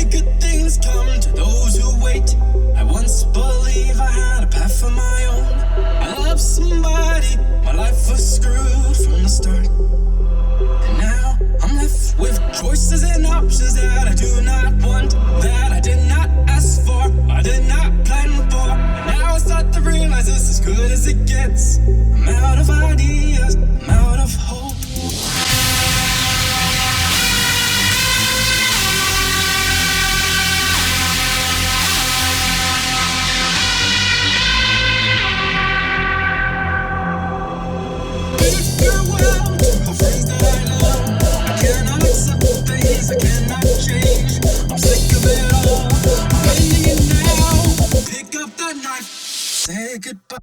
Only good things come to those who wait. I once believed I had a path of my own. I loved somebody, my life was screwed from the start. And now I'm left with choices and options that I do not want, that I did not ask for, I did not plan for. And now I start to realize this is as good as it gets. I'm out of ideas, I'm out of hope. I cannot change. I'm sick of it all. I'm ending it now. Pick up the knife. Say goodbye.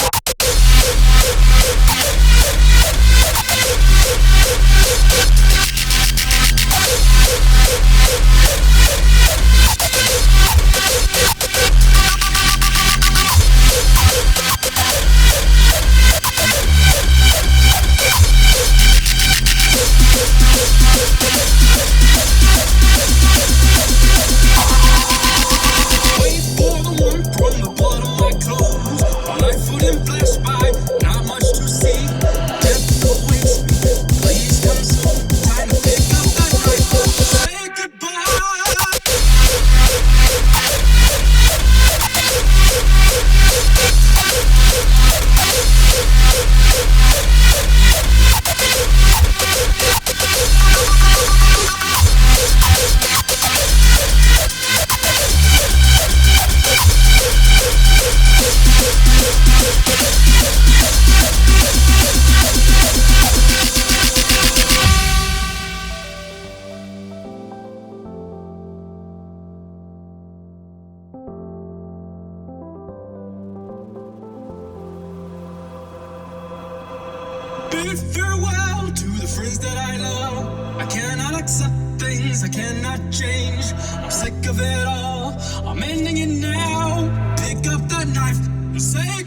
Bid farewell to the friends that I love. I cannot accept things I cannot change. I'm sick of it all. I'm ending it now. Pick up the knife and say